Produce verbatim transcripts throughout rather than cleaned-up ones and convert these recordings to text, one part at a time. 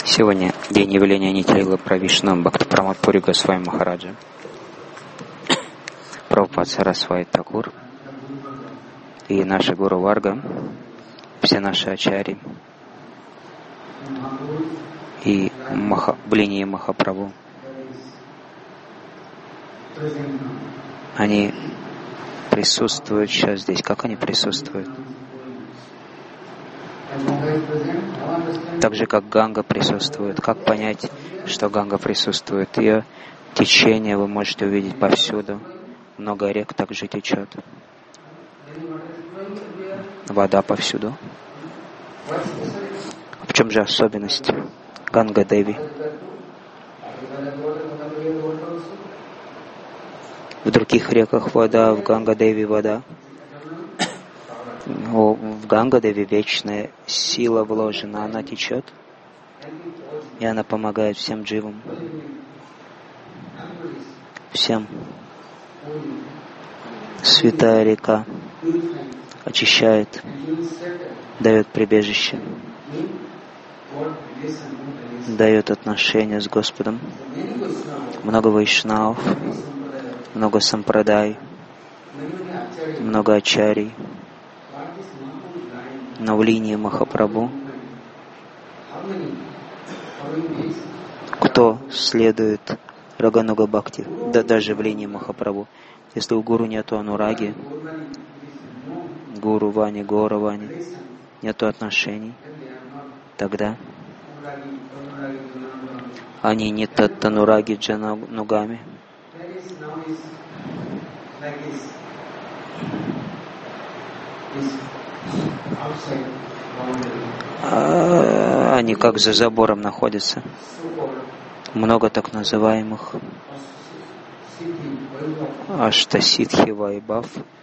Сегодня день явления Нитилы Правишну Бхактипрамод Пури Госвами Махараджа, Прабхупад Сарасвати Такур и наши Гуру Варга, все наши ачари и Маха, Блини и Махапрабху. Они присутствуют сейчас здесь. Как они присутствуют? Так же, как Ганга присутствует. Как понять, что Ганга присутствует? Ее течение вы можете увидеть повсюду. Много рек также течет. Вода повсюду. В чем же особенность Ганга-деви? В других реках вода, в Ганга-деви вода. В Ганга-деви вечная сила вложена, она течет, и она помогает всем дживам, всем. Святая река очищает, дает прибежище, дает отношения с Господом. Много вайшнавов, много сампрадай, много ачарий. Но в линии Махапрабху, кто следует Рагануга Бхакти, да даже в линии Махапрабху, если у гуру нету анураги, гуру Вани, Гора Вани, нету отношений, тогда они не таттанураги джананугами. А, они как за забором находятся. Много так называемых аштасидхи вайбав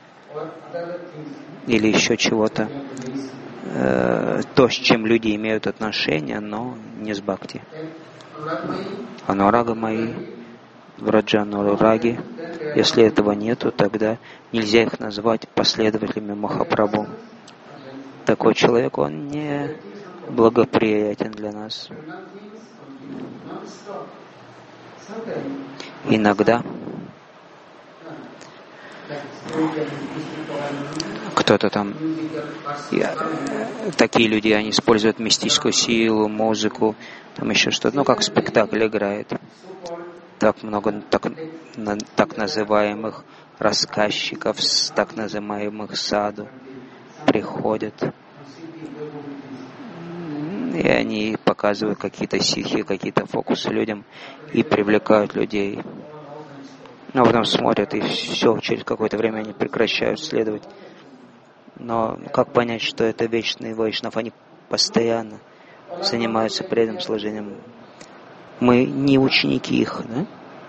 или еще чего-то. Э, то, с чем люди имеют отношения, но не с бхакти. Анурага мои, враджанураги. Если этого нету, тогда нельзя их назвать последователями Махапрабху. Такой человек, он не благоприятен для нас. Иногда кто-то там, такие люди, они используют мистическую силу, музыку, там еще что-то, ну как спектакль играет. Так много так, на, так называемых рассказчиков, так называемых саду приходят, и они показывают какие-то ситхи, какие-то фокусы людям и привлекают людей. Но потом смотрят, и все, через какое-то время они прекращают следовать. Но как понять, что это вечный вайшнав? Они постоянно занимаются преданным служением. Мы не ученики их, да?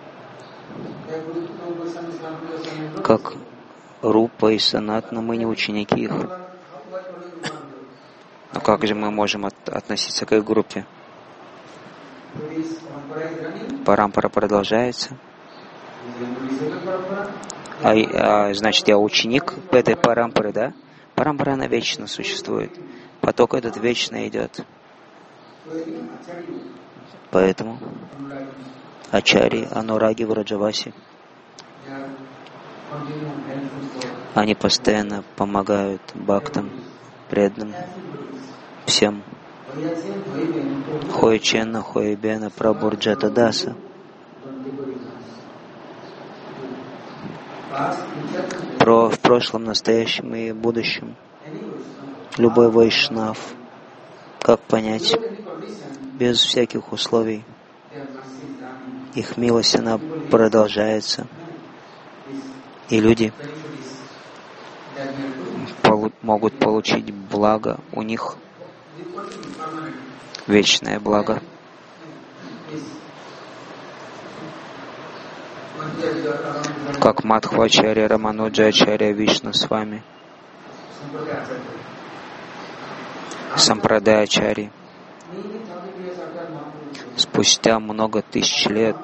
Как Рупа и Санатна, мы не ученики их. Но как же мы можем от, относиться к их группе? Парампара продолжается. А, а, значит, я ученик этой парампары, да? Парампара, она вечно существует. Поток этот вечно идет. Поэтому ачари, анураги, враджаваси, они постоянно помогают бхактам, преданным, всем. Хой Ченна, Хой Бена, Прабурджата Даса. Про в прошлом, настоящем и будущем. Любой вайшнав. Как понять? Без всяких условий. Их милость, она продолжается. И люди полу- могут получить благо. У них вечное благо. Как Мадхвачарья, Рамануджачарья, Вишну с вами. Сампрадай-ачарьи. Спустя много тысяч лет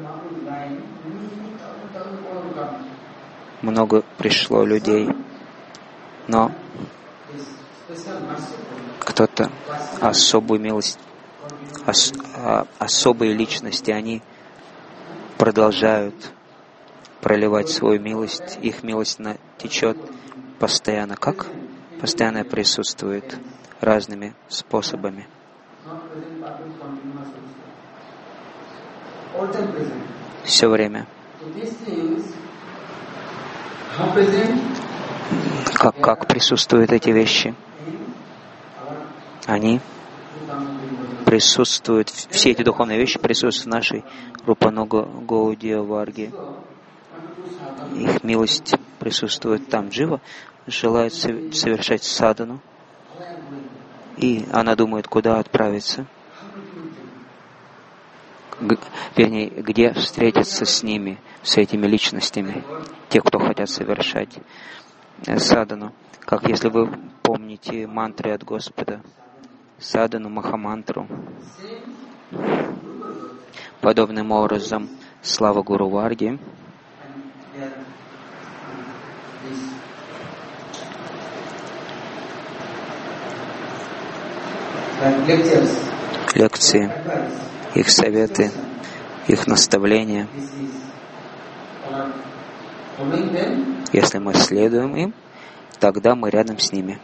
много пришло людей, но кто-то особую милость ос, а, особые личности, они продолжают проливать свою милость, их милость течет постоянно. Как? Постоянно присутствует разными способами. Все время. Как, как присутствуют эти вещи? Они присутствуют, все эти духовные вещи присутствуют в нашей Рупануга Гаудия Варге. Их милость присутствует там. Джива желает совершать садану, и она думает, куда отправиться. Г- вернее, где встретиться с ними, с этими личностями, те, кто хотят совершать садану. Как если вы помните мантры от Господа, садану, махамантру. Подобным образом, слава Гуру Варги лекции, их советы, их наставления. Если мы следуем им, тогда мы рядом с ними,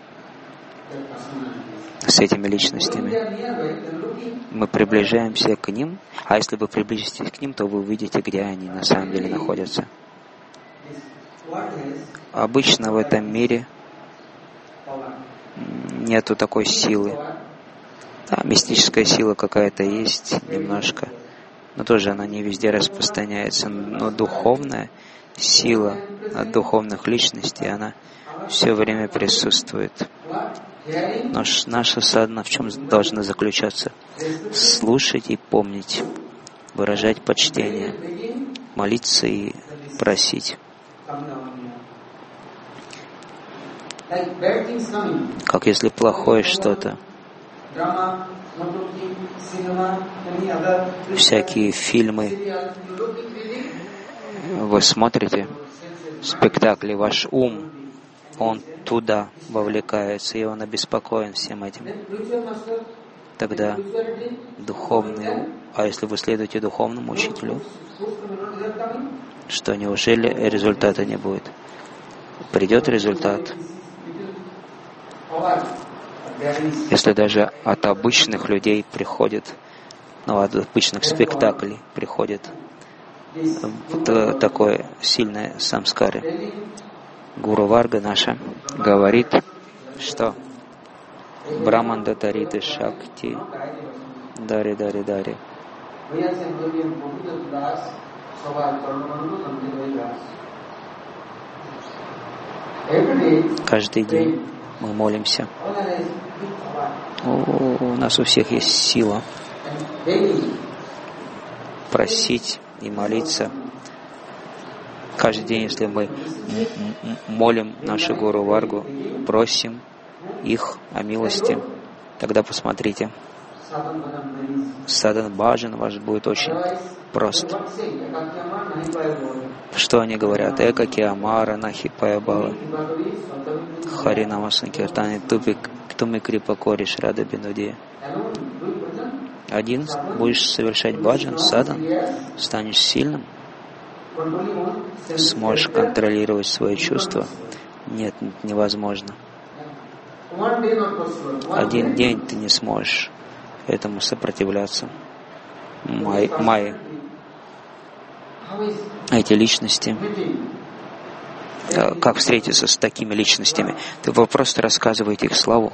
с этими личностями. Мы приближаемся к ним, а если вы приблизитесь к ним, то вы увидите, где они на самом деле находятся. Обычно в этом мире нету такой силы. Да, мистическая сила какая-то есть немножко, но тоже она не везде распространяется. Но духовная сила от духовных личностей, она все время присутствует. Но наша садхана в чем должна заключаться? Слушать и помнить, выражать почтение, молиться и просить. Как если плохое что-то, всякие фильмы вы смотрите, спектакли, ваш ум, он туда вовлекается, и он обеспокоен всем этим. Тогда духовный, а если вы следуете духовному учителю, что неужели результата не будет? Придет результат. Если даже от обычных людей приходит, ну, от обычных спектаклей приходит вот такое сильное самскары. Гуру Варга наша говорит, что Браманда Тариты Шакти Дари Дари Дари. Каждый день мы молимся. О, у нас у всех есть сила просить и молиться. Каждый день, если мы молим нашу Гуру Варгу, просим их о милости, тогда посмотрите, садан баджан ваш будет очень прост. Что они говорят? Эка киамара нахи паябава харинама санкиртани туми крипа кориш рада бинуди. Один будешь совершать баджан, садан, станешь сильным, сможешь контролировать свои чувства. Нет, невозможно. Один день ты не сможешь этому сопротивляться. Май, майя. Эти личности, как встретиться с такими личностями? Вы просто рассказываете их славу,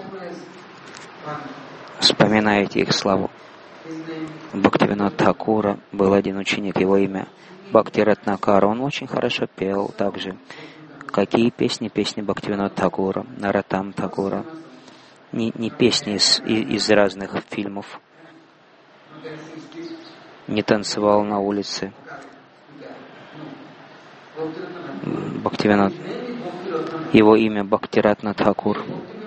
вспоминаете их славу. Бхактивинод Тхакура был один ученик, его имя Бхакти Ратнакара. Он очень хорошо пел также. Какие песни? Песни Бхактивинод Тхакура, Наратам Тхакура. Не, не песни из, из разных фильмов. Не танцевал на улице. Бхактивинод. Его имя Бхактиратна Тхакур.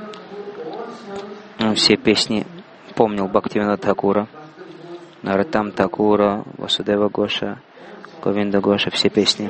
Он все песни помнил Бхактивинод Тхакура. Наратам Тхакура, Васудева Гоша, Говинда Гоша, все песни.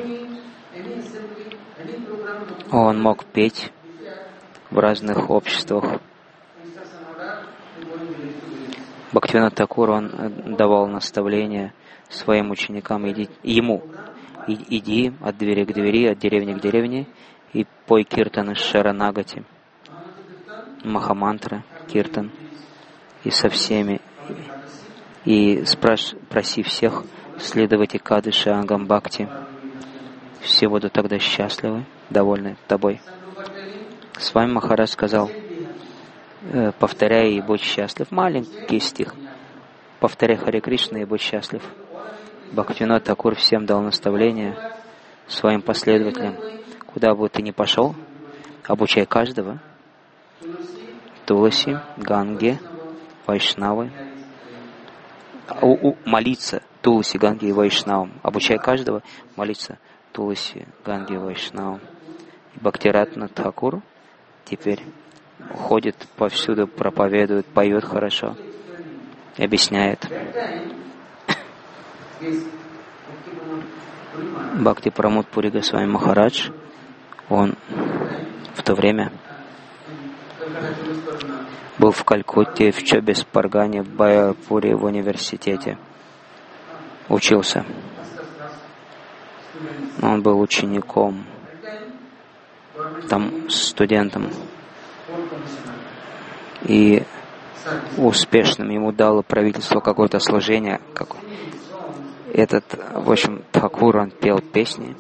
Он мог петь в разных обществах. Бхактивинод Такур, он давал наставления своим ученикам, иди, ему, иди от двери к двери, от деревни к деревне, и пой киртаны Шаранагати, Махамантры, киртан, и со всеми, и спраш, проси всех следовать Экадыши Ангам Бхакти. Все будут тогда счастливы, довольны тобой. С вами Махарадж сказал, повторяй и будь счастлив. Маленький стих. Повторяй Харе Кришна и будь счастлив. Бхактивинод Такур всем дал наставление своим последователям. Куда бы ты ни пошел, обучай каждого. Туласи, Ганге, Вайшнавы. У, у, молиться Туласи, Ганге и Вайшнавам. Обучай каждого молиться Туласи, Ганге и Вайшнавам. Бхактиратна Такур теперь ходит повсюду, проповедует, поет хорошо, объясняет. Бхакти Прамод Пури Госвами Махарадж, он в то время был в Калькутте, в Чобис-Паргане, в Байапуре, в университете. Учился. Он был учеником, там студентом. И успешным ему дало правительство какое-то служение. Этот, в общем, Такур, он пел песни.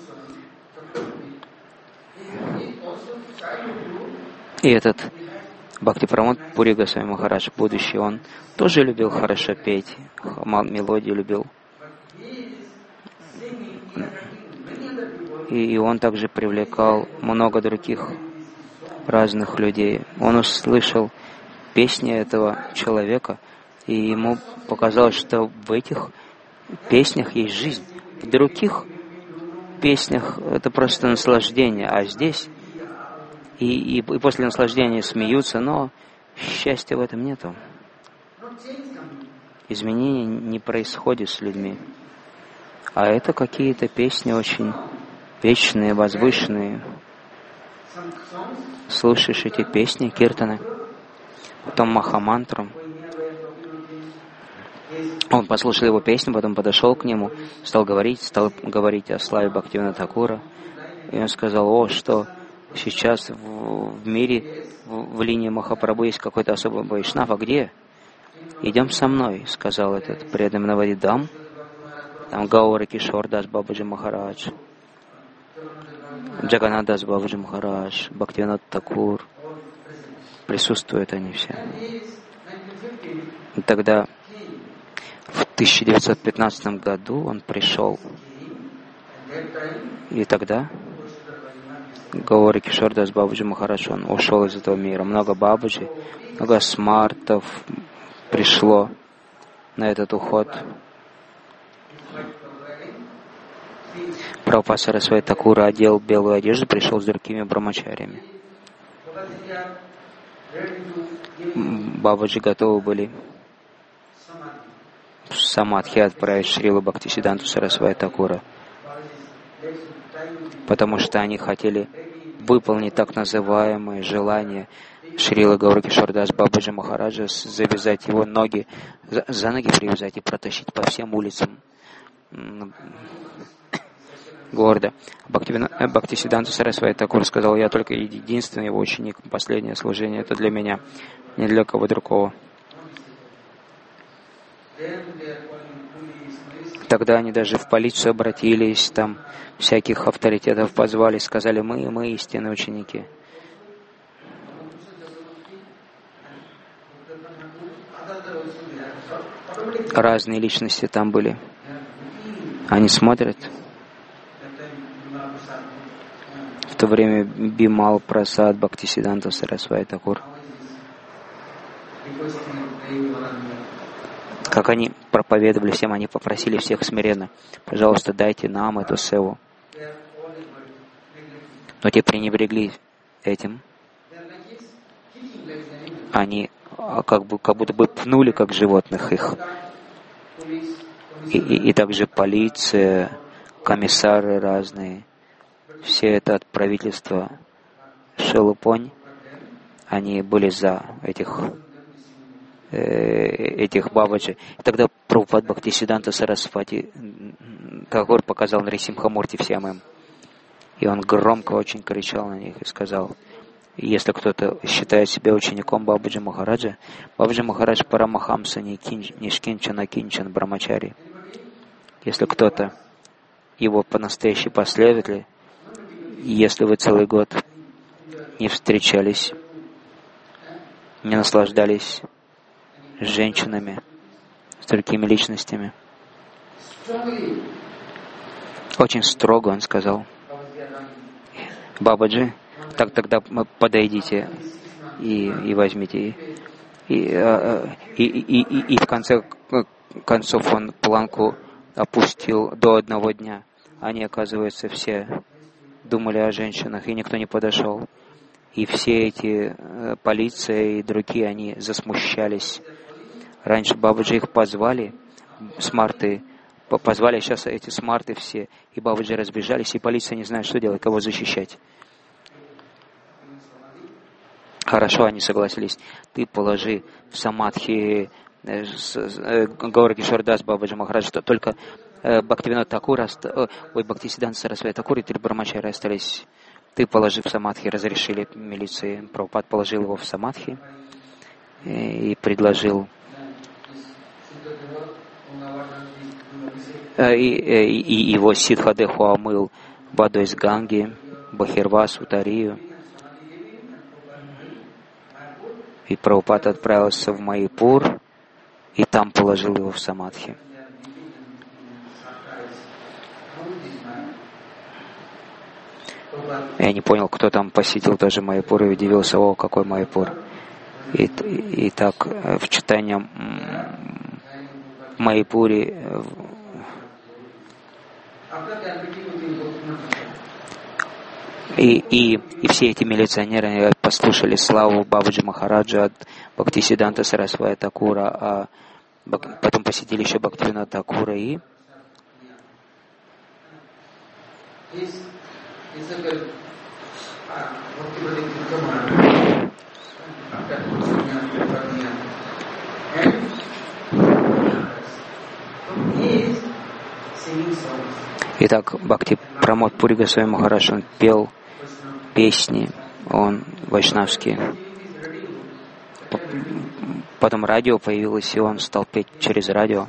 И этот Бхакти Прамод Пури Госвами Махарадж, будущий, он тоже любил хорошо петь, мелодию любил. И он также привлекал много других разных людей. Он услышал песни этого человека, и ему показалось, что в этих песнях есть жизнь. В других песнях это просто наслаждение, а здесь и, и, и после наслаждения смеются, но счастья в этом нету. Изменений не происходит с людьми. А это какие-то песни очень вечные, возвышенные. Слушаешь эти песни, киртаны, потом Махамантрам. Он послушал его песню, потом подошел к нему, стал говорить, стал говорить о славе Бхактивинода Такура. И он сказал, о, что сейчас в, в мире, в, в линии Махапрабху есть какой-то особый вайшнав, а где? Идем со мной, сказал этот преданный Навадидам. Там Гаура Кишор Дас Бабаджи Махарадж, Джаганнат Дас Бабаджи Махарадж, Бхактивинод Такур. Присутствуют они все. И тогда в тысяча девятьсот пятнадцатом году он пришел. И тогда Гаура Кишор Дас Бабаджи Махарадж, он ушел из этого мира. Много бабаджи, много смартов пришло на этот уход. Прабхупада Сарасвати Такура одел белую одежду, пришел с другими брамачарями. Бабаджи готовы были в самадхи отправить Шрилу Бхактисиддханту Сарасвати Такура, потому что они хотели выполнить так называемые желания Шрилы Гаура Кишор Дас Бабаджи Махараджа, завязать его ноги, за, за ноги привязать и протащить по всем улицам города. Бхактисиддханта Сарасвати Такур сказал, я только единственный его ученик, последнее служение это для меня, не для кого другого. Тогда они даже в полицию обратились, там всяких авторитетов позвали, сказали, мы, мы истинные ученики. Разные личности там были. Они смотрят. В то время Бимал Прасад Бхактисиддханта Сарасвати Такур. Как они проповедовали всем, они попросили всех смиренно, пожалуйста, дайте нам эту севу. Но те пренебрегли этим. Они как, бы, как будто бы пнули, как животных, их. И, и, и также полиция, комиссары разные, все это от правительства Шелупонь, они были за этих этих Бабаджи. И тогда Прабхупад Бхактисиданта Сарасвати Такур показал Нарисимхамурти всем им. И он громко очень кричал на них и сказал: если кто-то считает себя учеником Бабаджи Махараджа, Бабаджи Махарадж Парамахамса Нишкинчана Кинчан Брамачари. Если кто-то его по-настоящему последователь, если вы целый год не встречались, не наслаждались с женщинами, с другими личностями. Очень строго он сказал: Бабаджи, так тогда подойдите и, и возьмите. И, и, и, и, и, и в конце концов он планку опустил до одного дня. Они, оказывается, все думали о женщинах, и никто не подошел. И все эти э, полиция и другие, они засмущались. Раньше Бабаджи их позвали, смарты, позвали, а сейчас эти смарты все, и Бабаджи разбежались, и полиция не знает, что делать, кого защищать. Хорошо, они согласились. Ты положи в самадхи э, э, Гаура Кишор Дас Бабаджи Махарадж, что только э, Бхактивинод Такур, э, ой, Бхактисиданта Сарасвати Такур и три Брамачари остались. Ты положи в самадхи, разрешили милиции. Прабхупад положил его в самадхи и, и предложил. И, и, и его Сиддхадеху омыл водой с Ганги, Бахирвасу, Тарию. И Прабхупад отправился в Майяпур, и там положил его в самадхи. Я не понял, кто там посетил тоже Майяпур, и удивился: о, какой Майяпур. И, и, и так в читании Майяпуре и, и, и все эти милиционеры послушали славу Бабаджи Махараджа от Бхактисиданта Сарасвати Такура, а потом посетили еще Бхактивинода Такура и Итак, Бхакти Прамод Пури Госвами Махарадж, он пел песни, он вайшнавский. Потом радио появилось, и он стал петь через радио.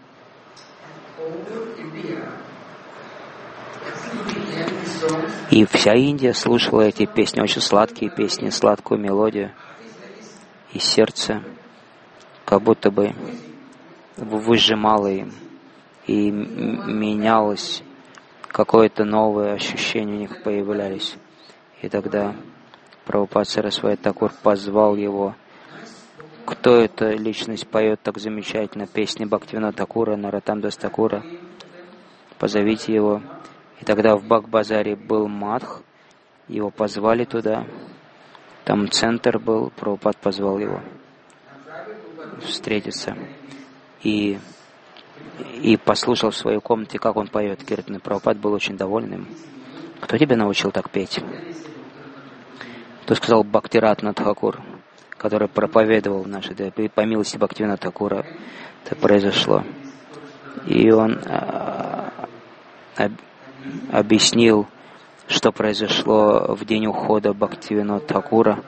И вся Индия слушала эти песни, очень сладкие песни, сладкую мелодию. И сердце как будто бы выжимало им, и менялось, какое-то новое ощущение у них появлялись. И тогда Прабхупад Сарасвати Такур позвал его. Кто эта личность поет так замечательно песни Бхактивинода Такура, Нароттам Дас Такура? Позовите его. И тогда в Баг-базаре был Мадх, его позвали туда. Там центр был, Прабхупад позвал его встретиться. И, и послушал в своей комнате, как он поет киртаны. Прабхупад был очень довольным. Кто тебя научил так петь? Кто сказал? Бхактиратна Тхакур, который проповедовал в нашей, да, по милости Бхактивинода Такура это произошло. И он а, об, объяснил, что произошло в день ухода Бхактивинода Такура.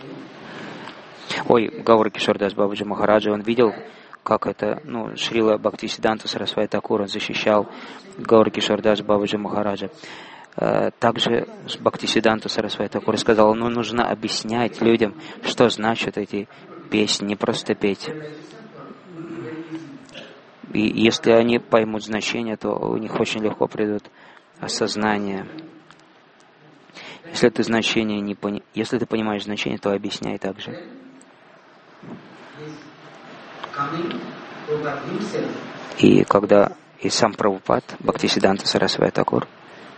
Ой, Гаура Кишор Дас Бабаджи Махараджа, он видел, как это, ну, Шрила Бхактисиданта Сарасвати Такур, он защищал Гаура Кишор Дас Бабаджи Махараджа. Также Бхактисиданта Сарасвати Такур сказал: ну, нужно объяснять людям, что значат эти песни, не просто петь. И если они поймут значение, то у них очень легко придут осознание. Если ты значение не пони... если ты понимаешь значение, то объясняй также. И когда и сам Прабхупад, Бхактисиданта Сарасвати Такур,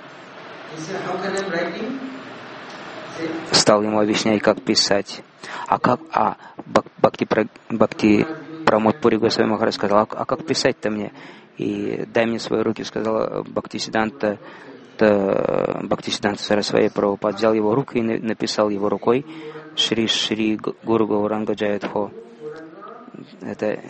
стал ему объяснять, как писать. А как, а Бхакти, Бхакти Прамод Пури Госвами Махарадж сказал: а как писать-то мне? И дай мне свои руки, сказал Бхактисиданта, Бхактисиданта Сарасвати. Прабхупад взял его руку и написал его рукой Шри Шри Гуру Гауранга Джаядхо. это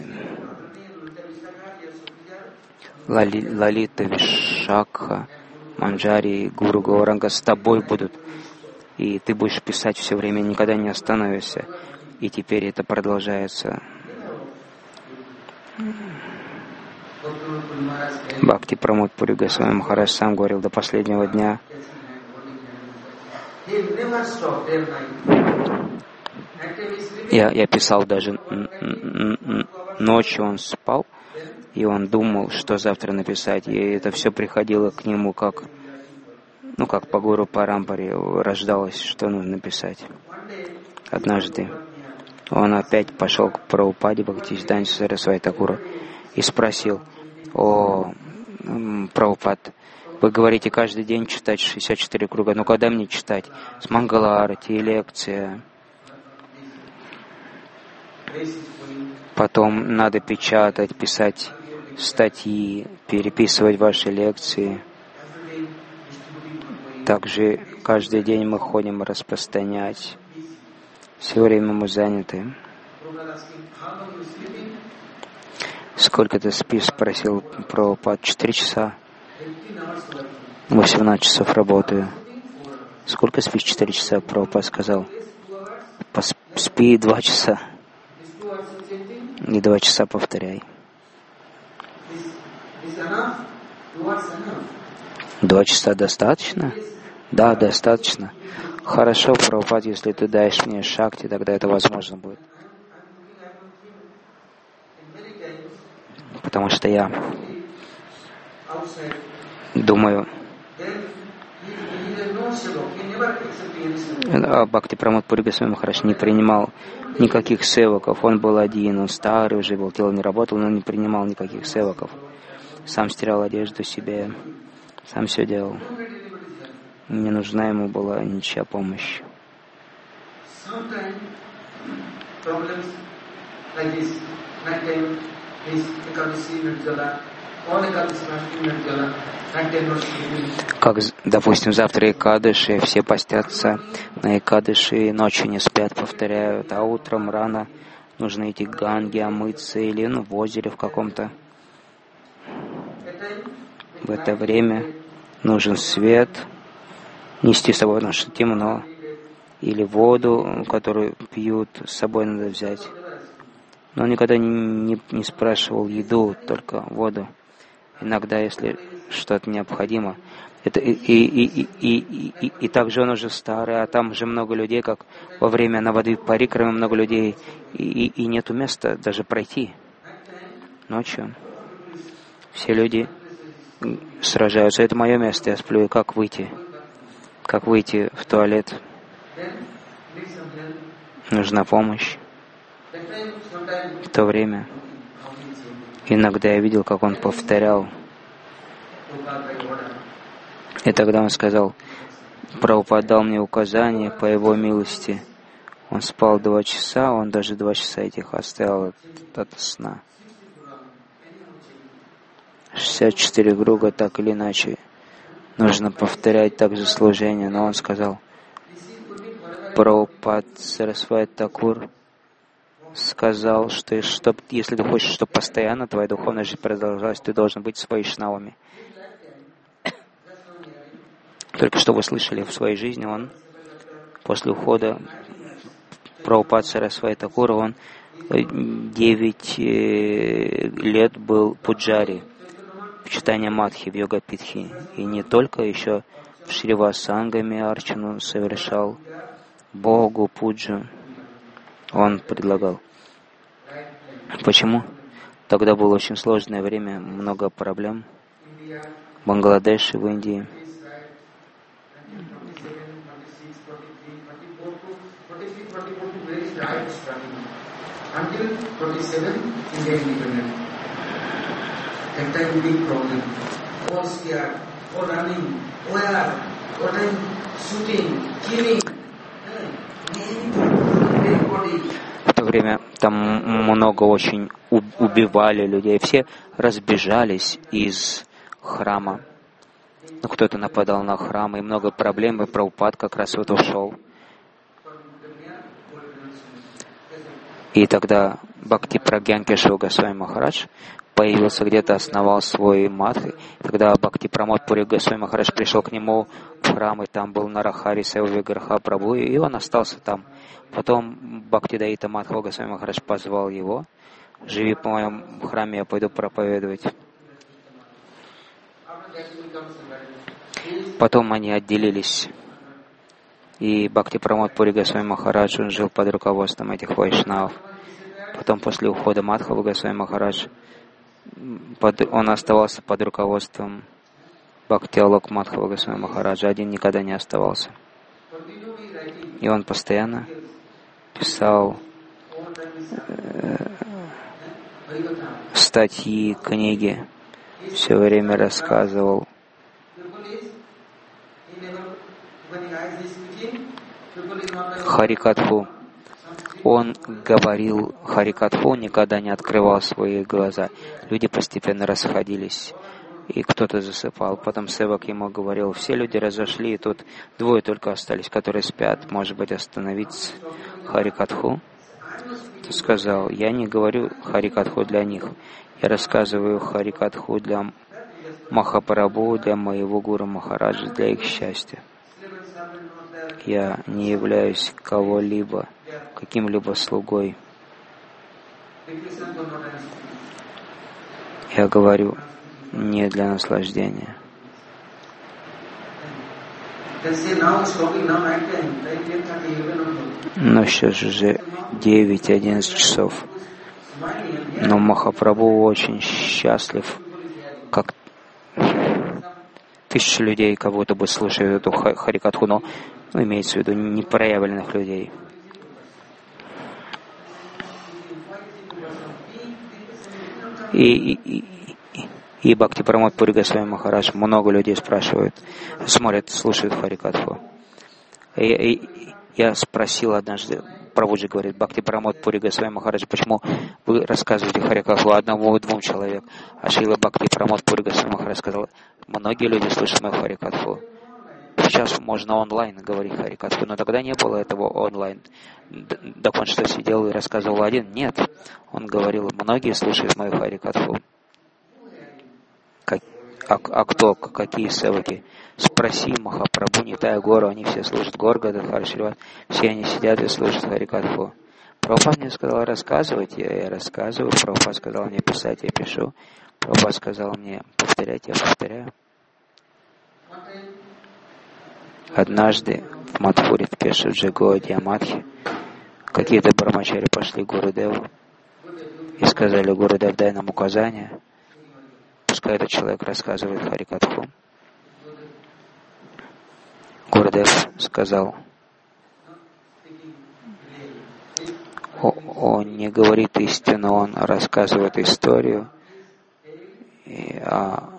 Лали, Лалита, Вишакха, Манджари, Гуру Гауранга с тобой будут. И ты будешь писать все время, никогда не остановишься. И теперь это продолжается. Бхакти Прамод Пури Госвами Махарадж сам говорил до последнего дня. Я, я писал даже ночью он спал, и он думал, что завтра написать. И это все приходило к нему как, ну как по Гуру Парампаре рождалось, что нужно написать. Однажды он опять пошел к Прабхупаде Бхактисиданте Сарасвати Такуру и спросил: о, Прабхупад, вы говорите каждый день читать шестьдесят четыре круга, но когда мне читать? С Мангала-арати, лекция. Потом надо печатать, писать статьи, переписывать ваши лекции. Также каждый день мы ходим распространять. Все время мы заняты. Сколько ты спишь? Спросил Прабхупад. Четыре часа. восемнадцать часов работаю. Сколько спишь? Четыре часа. Прабхупад сказал. Спи два часа. И два часа повторяй. Два часа достаточно? Да, достаточно. Хорошо, Прабхупад, если ты даешь мне шакти, тогда это возможно будет. Потому что я думаю, Бхакти Прамод Пури Госвами Махарадж не принимал никаких севаков. Он был один, он старый уже был, тело не работало, но он не принимал никаких севаков. Сам стирал одежду себе, сам все делал. Не нужна ему была ничья помощь. Как, допустим, завтра Экадыши, все постятся на Экадыши, ночью не спят, повторяют, а утром рано нужно идти к Ганге, омыться или ну, в озере в каком-то. В это время нужен свет, нести с собой, потому что темно, или воду, которую пьют, с собой надо взять. Но он никогда не, не, не спрашивал еду, только воду. Иногда, если что-то необходимо. Это, и, и, и, и, и, и, и также он уже старый, а там уже много людей, как во время Навадвип Парикрама много людей, и, и, и нету места даже пройти ночью. Все люди сражаются. Это мое место, я сплю. И как выйти? Как выйти в туалет? Нужна помощь. В то время иногда я видел, как он повторял. И тогда он сказал: Прабхупад дал мне указание по его милости. Он спал два часа, он даже два часа этих оставил от, от сна. шестьдесят четыре круга, так или иначе, нужно повторять также служение. Но он сказал: Прабхупад Сарасвати Такур сказал, что, что если ты хочешь, чтобы постоянно твоя духовная жизнь продолжалась, ты должен быть с вайшнавами. Только что вы слышали в своей жизни, он после ухода Прабхупад Сарасвати Такура, он девять лет был пуджари в читании Мадхи, в Йога-питхи. И не только, еще в Шривасангаме арчану совершал, Богу пуджу он предлагал. Почему? Тогда было очень сложное время, много проблем. В Бангладеше, в Индии. В то время там много очень убивали людей, все разбежались из храма. Ну, кто-то нападал на храм, и много проблем, и Прабхупад как раз вот ушел. И тогда Бхакти Прагьян Кешава Госвами Махарадж появился где-то, основал свой мадх. Тогда Бхакти Прамод Пури Госвами Махарадж пришел к нему в храм, и там был Нарахари Сева Виграха Прабху, и он остался там. Потом Бхакти Даита Мадхава Госвами Махарадж позвал его: «Живи по моем храме, я пойду проповедовать». Потом они отделились. И Бхакти Прамод Пури Госвами Махарадж, он жил под руководством этих вайшнавов. Потом, после ухода Мадхава Госвами Махарадж, под, он оставался под руководством Бхакти Алок Мадхава Госвами Махараджа. Один никогда не оставался. И он постоянно писал э, статьи, книги, все время рассказывал. Харикатху. Он говорил Харикатху, никогда не открывал свои глаза. Люди постепенно расходились, и кто-то засыпал. Потом Севак ему говорил: все люди разошли, и тут двое только остались, которые спят. Может быть, остановить Харикатху? Ты сказал: я не говорю Харикатху для них. Я рассказываю Харикатху для Махапрабху, для моего Гуру Махараджа, для их счастья. Я не являюсь кого-либо, каким-либо слугой. Я говорю не для наслаждения. Но сейчас уже девять-одиннадцать часов. Но Махапрабху очень счастлив, как тысячи людей как будто бы слушают эту Харикатху, но ну, имеется в виду непроявленных людей. И, и, и, и Бхакти Прамод Пури Госвами Махарадж, много людей спрашивают, смотрят, слушают Харикатху. И, и, я спросил однажды, Прабхуджи говорит: Бхакти Прамод Пури Госвами Махарадж, почему вы рассказываете Харикатху одному-двум человек? А Шрила Бхакти Прамод Пури Госвами Махарадж сказал: многие люди слышат мою Харикатху. Сейчас можно онлайн говорить Харикатху, но тогда не было этого онлайн. Так он что, сидел и рассказывал один? Нет. Он говорил: многие слушают мою Харикатху. Как, а, а кто? Какие севаки? Спроси Махапрабху, Нитай, Гору, они все слушают Горгада, Харшриват, все они сидят и слушают Харикатху. Прабхупад мне сказал рассказывать, я, я рассказываю. Прабхупад сказал мне писать, я пишу. Прабхупад сказал мне повторять, я повторяю. Однажды в Мадхуре, в Пешаджи Гоадья Мадхи, какие-то брамачари пошли к Гурудеву и сказали: Гурудев, дай нам указания, пускай этот человек рассказывает Харикатху. Гурудев сказал: он не говорит истину, он рассказывает историю, и, а,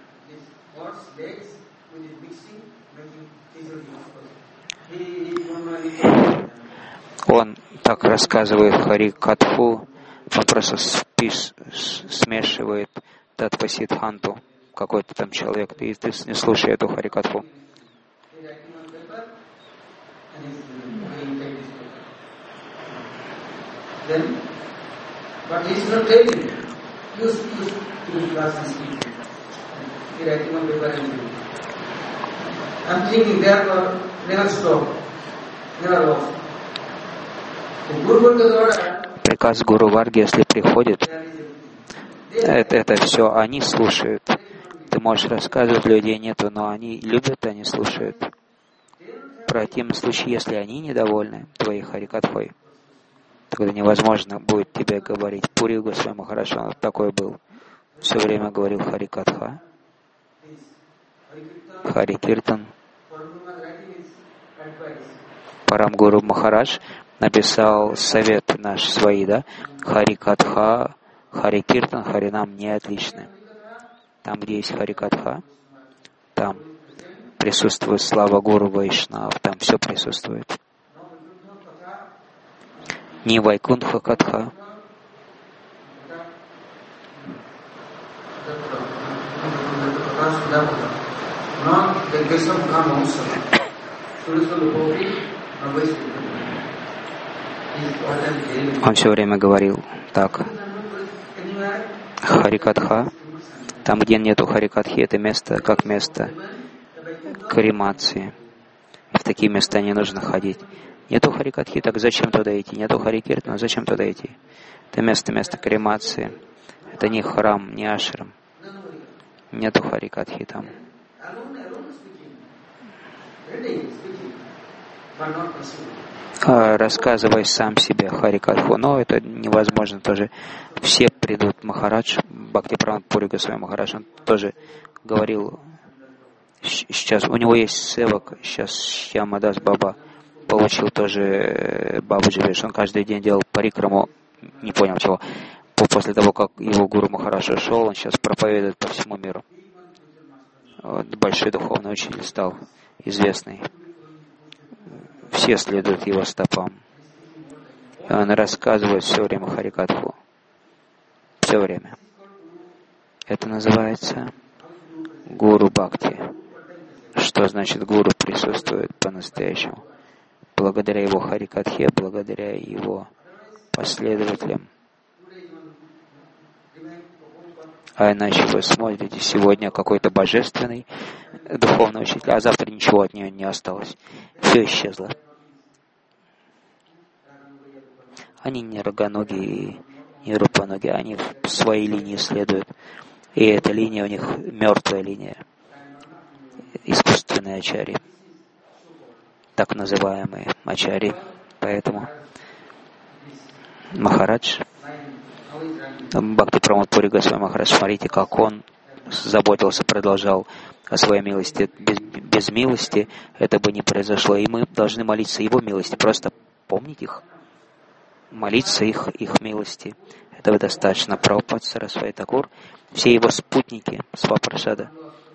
он так рассказывает Харикатху, он просто спиш, смешивает Татвасидханту, какой-то там человек, и ты не слушай эту Харикатху. Приказ Гуру Варги, если приходит, это, это все они слушают. Ты можешь рассказывать, людей нету, но они любят, они слушают. В противном случае, если они недовольны твоей Харикатхой, тогда невозможно будет тебе говорить. Пури Госвами Махарадж, он такой был. Все время говорил Харикатха, Хари Киртан. Парамгуру Махарадж написал совет наш свои, да? Харикатха, Хари Киртан, Харинам не отличны. Там, где есть Харикатха, там присутствует слава Гуру Вайшнав, там все присутствует. Не Вайкунтха Катха. Он все время говорил так. Харикатха, там, где нету харикатхи, это место как место кремации. В такие места не нужно ходить. Нету харикатхи, так зачем туда идти? Нету харикиртана, зачем туда идти? Это место, место кремации. Это не храм, не ашрам. Нету харикатхи там. Рассказывай сам себе харикатху, но это невозможно тоже. Все придут. Махарадж, Бхактипрамад Пури Госвами Махарадж, он тоже говорил, сейчас у него есть севак, сейчас Шьямадас Баба получил тоже Бабаджи Веш, он каждый день делал парикраму, не понял чего. После того, как его гуру Махарадж ушел, он сейчас проповедует по всему миру. Вот, большой духовный учитель стал, известный. Все следуют его стопам. И он рассказывает все время харикатху. Все время. Это называется гуру бхакти. Что значит гуру присутствует по-настоящему? Благодаря его харикатхе, благодаря его последователям. А иначе вы смотрите, сегодня какой-то божественный духовный учитель, а завтра ничего от нее не осталось. Все исчезло. Они не рогоногие, не рупоногие, они в своей линии следуют. И эта линия у них мертвая линия. Искусственные ачари. Так называемые ачари. Поэтому Махарадж, Бхактипрамад Пури Госвами Махарадж, смотрите, как он заботился, продолжал о своей милости. Без, без милости это бы не произошло. И мы должны молиться Его милости, просто помнить их, молиться их, их милости. Этого достаточно. Прабхупад Сарасвати Такур, все его спутники Свапрашада,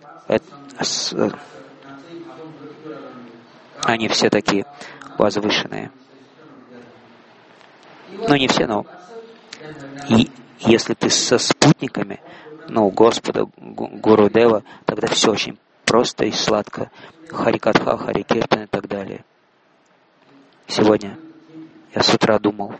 они все такие возвышенные. Ну, не все, но и если ты со спутниками, ну, Господа, Гуру Дева, тогда все очень просто и сладко. Харикатха, Харикиртан и так далее. Сегодня я с утра думал,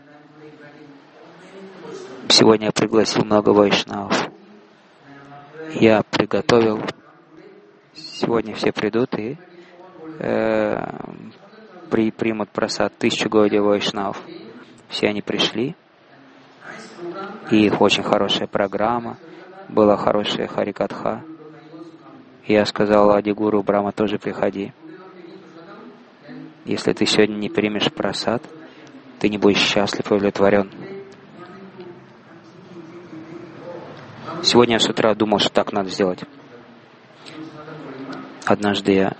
сегодня я пригласил много вайшнавов. Я приготовил, сегодня все придут и э, при, примут просад тысячу Гаудия вайшнавов. Все они пришли, и их очень хорошая программа, была хорошая Харикатха. И я сказал Ади Гуру, Брахма, тоже приходи. Если ты сегодня не примешь прасад, ты не будешь счастлив и удовлетворен. Сегодня я с утра думал, что так надо сделать. Однажды я,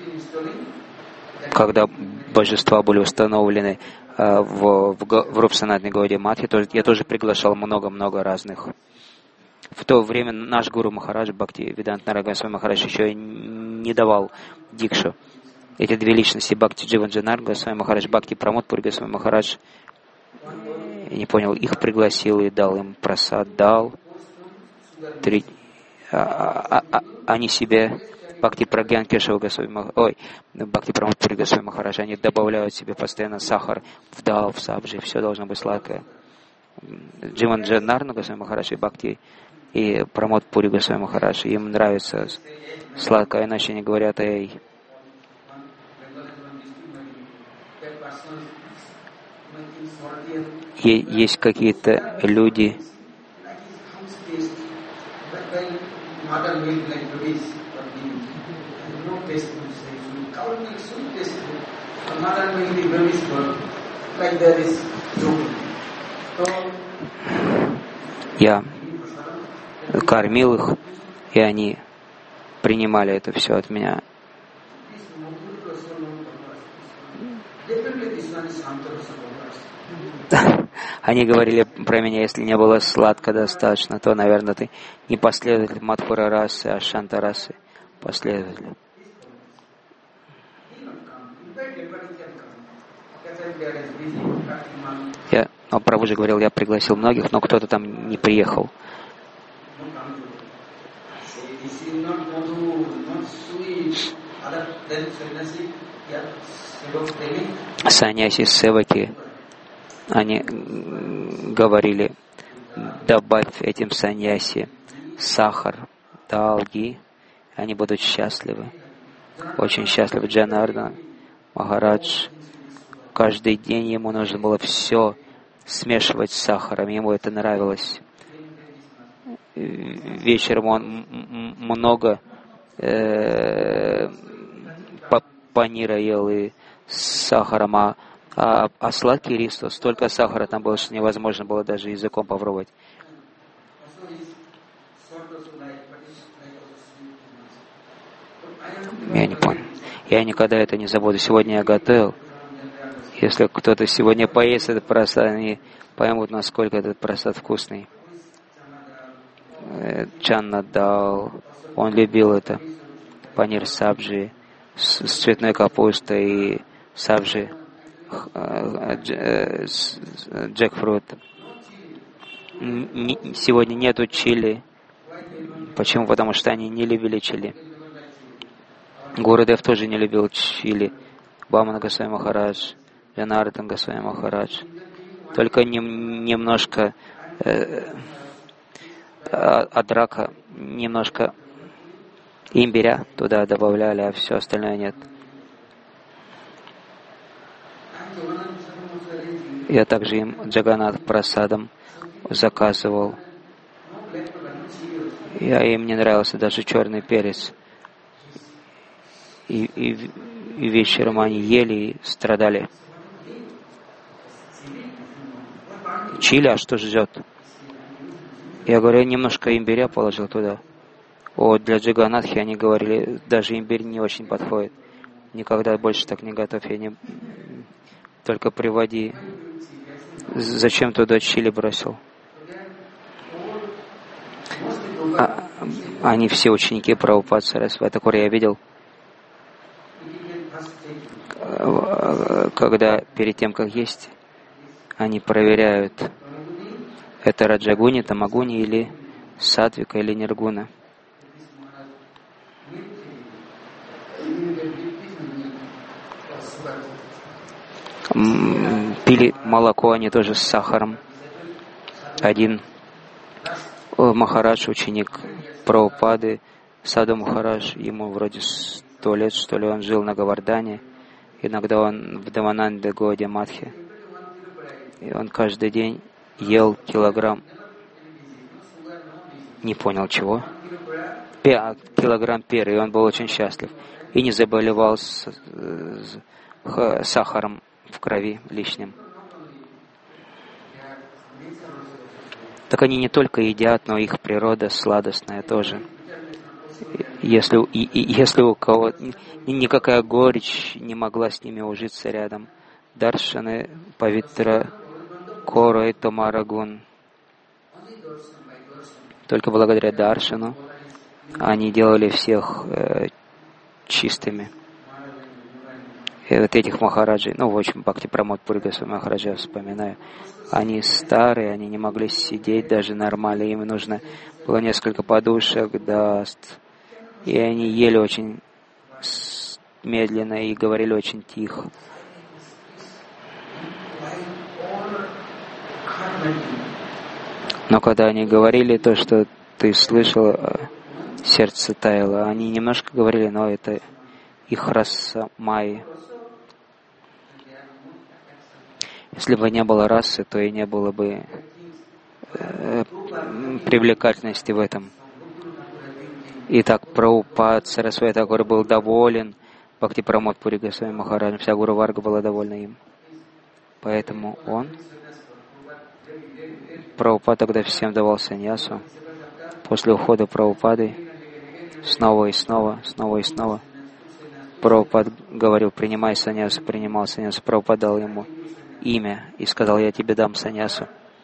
когда божества были установлены э, в, в, в Рупсанатной Гауди Матхе, я тоже приглашал много-много разных. В то время наш гуру Махарадж, Бхакти Веданта Нараяна Госвами Махарадж, еще не давал дикшу. Эти две личности, Бхакти Дживан Джанар Госвами Махарадж, Бхакти Прамод Пури Госвами Махарадж, я не понял, их пригласил и дал им прасад, дал. Три, а, а, а, они себе, Бхакти Прагьян Кешава Госвами Махарадж, ой, Бхакти Прамод Пури Госвами Махарадж, они добавляют себе постоянно сахар в дал, в сабджи, все должно быть сладкое. Дживан Джанар Госвами Махарадж и Бхакти и Прамод Пури Госвами Махарадж, им нравится сладкое, иначе они говорят, эй, есть какие-то люди, я кормил их, и они принимали это все от меня. Они говорили про меня, если не было сладко достаточно, то, наверное, ты не последователь Мадхура расы, а Шанта расы последователь. Я, ну, Прабху же говорил, я пригласил многих, но кто-то там не приехал. Саньяси, севаки, Они говорили: добавь этим саньяси сахар, долги, они будут счастливы, очень счастливы. Джанардан Махарадж, каждый день ему нужно было все смешивать с сахаром, ему это нравилось. Вечером он много э, панира ел и с сахаром, а, а, а сладкий рис, столько сахара там было, что невозможно было даже языком попробовать. Я не понял. Я никогда это не забуду. Сегодня я готовил. Если кто-то сегодня поест этот просад, они поймут, насколько этот просад вкусный. Чанна дал. Он любил это. Панир сабжи с, с цветной капустой и сабжи, джекфрут. Сегодня нету чили. Почему? Потому что они не любили чили. Гурудев тоже не любил чили. Бамана Госвами Махарадж, Джанардхан Госвами Махарадж. Только нем, немножко э, адрака, немножко имбиря туда добавляли, а все остальное нет. Я также им Джаганат прасадом заказывал. Я им не нравился даже черный перец. И, и, и вечером они ели и страдали. Чили, а что ждет? Я говорю, я немножко имбиря положил туда. О, для Джаганатхи они говорили, даже имбирь не очень подходит. Никогда больше так не готовь, я не... Только приводи. Зачем туда чили бросил? А, они все ученики Прабхупады Сарасвати Такур, я видел, когда перед тем, как есть, они проверяют, это Раджагуни, Тамагуни или Сатвика или Ниргуна. Пили молоко они тоже с сахаром. Один Махарадж, ученик Прабхупады, Саду Махарадж, ему вроде сто лет, что ли, он жил на Гавардане. Иногда он в Дамананде Годе Мадхе. И он каждый день ел килограмм, не понял чего, Пе, килограмм перы, и он был очень счастлив. И не заболевал с, с, с сахаром в крови лишним. Так они не только едят, но их природа сладостная тоже. Если, и, и, если у кого никакая горечь не могла с ними ужиться рядом. Даршаны Павитра Кора и Томарагун. Только благодаря Даршану они делали всех э, чистыми. И вот этих Махараджей, ну, в общем, Бхакти Прамод Пури Госвами Махараджа вспоминаю, они старые, они не могли сидеть даже нормально, им нужно было несколько подушек, даст. И они ели очень медленно и говорили очень тихо. Но когда они говорили то, что ты слышал, сердце таяло, они немножко говорили, но это их раса майи. Если бы не было расы, то и не было бы э, привлекательности в этом. Итак, Прабхупад Сарасвати Такур был доволен Бхакти Прамод Пури Госвами Махараджем, вся Гуру Варга была довольна им. Поэтому он, Прабхупад, тогда всем давал саньясу. После ухода Прабхупады снова и снова, снова и снова Прабхупад говорил, принимай саньясу, принимал саньясу. Прабхупад дал ему имя и сказал, я тебе дам саньясу.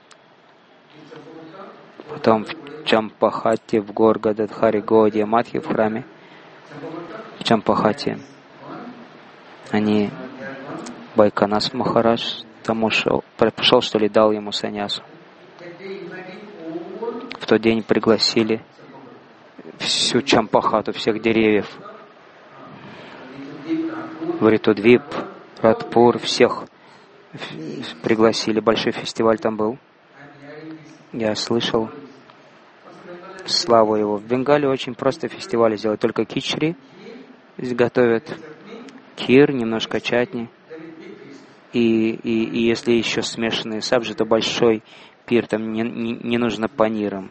Потом в Чампахати, в Горгададхари Годе Мадхи, в храме, в Чампахати, они, Байканас Махарадж, тому шел, пришел, что ли, дал ему саньясу. В тот день пригласили всю Чампахату, всех деревьев, в Ритудвип, Радпур, всех пригласили, большой фестиваль там был. Я слышал славу его. В Бенгале очень просто фестиваль сделать, только кичри здесь готовят, кир, немножко чатни. И, и, и если еще смешанные сабжи, то большой пир, там не, не, не нужно паниром.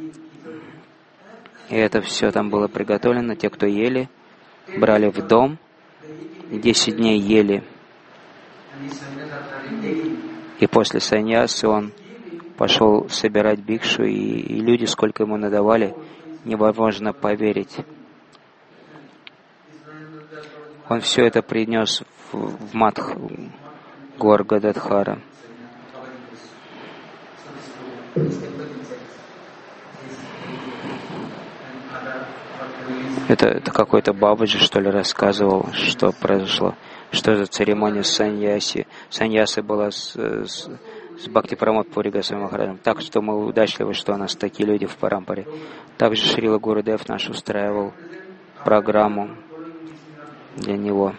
И это все там было приготовлено. Те, кто ели, брали в дом, десять дней ели. И после саньясы он пошел собирать бикшу, и, и люди, сколько ему надавали, невозможно поверить. Он все это принес в, в Мадх, гор Гададхара. Это, это какой-то бабаджи, что ли, рассказывал, что произошло, что за церемония саньяси. Саньяси была с, с, с Бхакти Прамод Пури Госвами Махараджем. Так что мы удачливы, что у нас такие люди в Парампаре. Также Шрила Гурудев наш устраивал программу для него.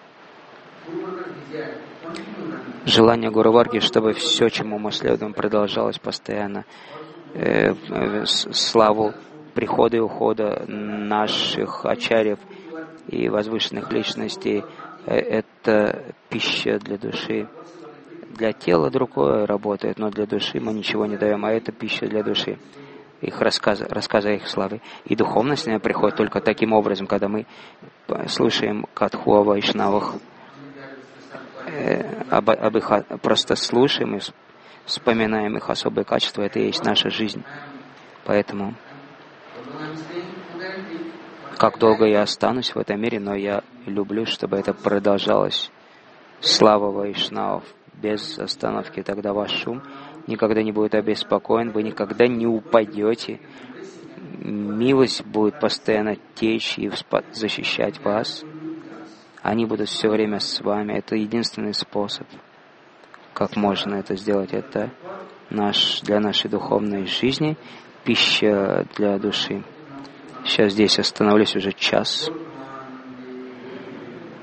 Желание Гуру Варги, чтобы все, чему мы следуем, продолжалось постоянно. Э, э, славу прихода и ухода наших ачарьев и возвышенных личностей — это пища для души. Для тела другое работает, но для души мы ничего не даем, а это пища для души. Их рассказы, рассказы о их славе. И духовность на приходит только таким образом, когда мы слушаем катху о вайшнавах, э, об, об их, просто слушаем и вспоминаем их особые качества. Это и есть наша жизнь. Поэтому как долго я останусь в этом мире, но я люблю, чтобы это продолжалось. Слава вайшнавов без остановки. Тогда ваш шум никогда не будет обеспокоен, вы никогда не упадете. Милость будет постоянно течь и защищать вас. Они будут все время с вами. Это единственный способ, как можно это сделать. Это наш, для нашей духовной жизни пища для души. Сейчас здесь остановлюсь уже час.